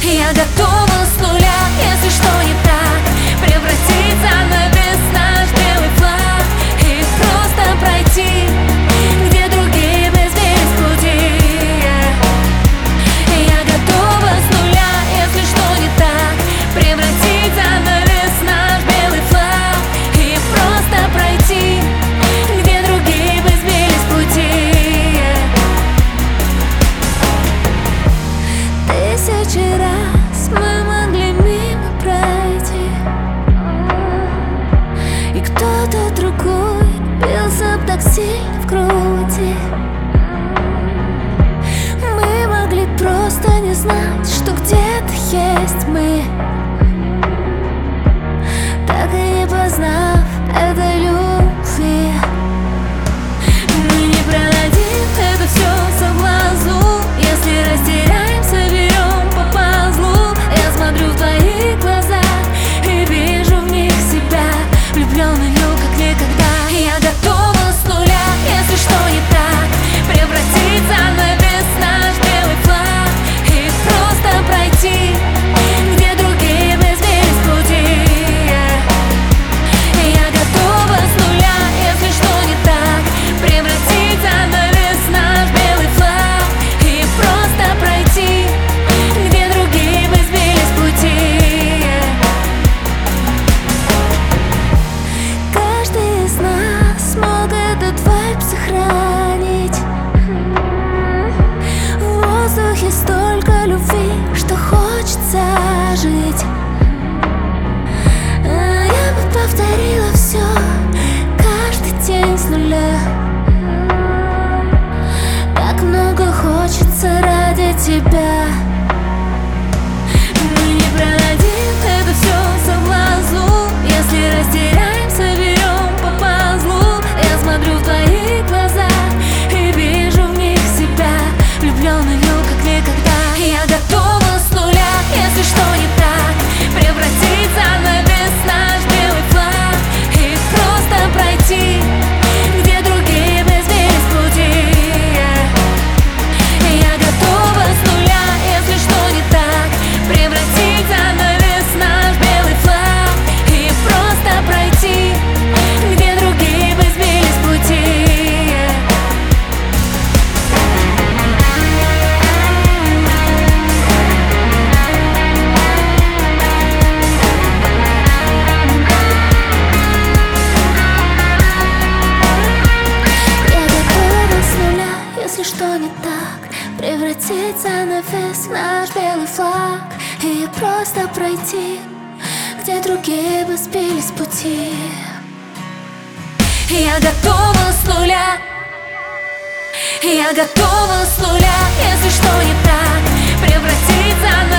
Я готова с нуля, если что не так, превратить занавес в наш белый флаг и просто пройти, где другие безбились пути. Я готова с нуля, если что не так, превратить занавес в наш белый флаг и просто пройти, где другие безбились пути. Тысячи раз мы могли мимо пройти, и кто-то другой бился б так сильно в груди. Мы могли просто не знать, что где-то есть мы, так и не познав этой любви. Мы не продадим это все соблазну, если растеряемся, берем по пазлу. Я смотрю в твои глаза и вижу в них себя, влюбленную как никогда. Я готова с нуля, если что не так, превратить занавес в наш белый флаг и просто пройти, где другие безбились пути. Я готова с нуля, если что не так, превратить занавес в наш белый флаг и просто пройти, где другие безбились пути. Каждый из нас смог этот вайб сохранить. В воздухе столько любви, что хочется жить. Я бы повторила все каждый день с нуля. Так много хочется ради тебя. Мы не продадим это все соблазну, если растеряемся, берем по пазлу. Я смотрю в твои глаза и вижу в них себя, влюбленную как никогда. Я готова с нуля, если что не так, превратить занавес в наш белый флаг и просто пройти, где другие безбились пути. Я готова с нуля, если что не так, превратить занавес в наш белый флаг и просто пройти, где другие безбились пути. Я готова с нуля, если что не так, превратить занавес в наш белый флаг и просто пройти, где другие бы сбились с пути. Я готова с нуля, я готова с нуля, если что не так, превратить занавес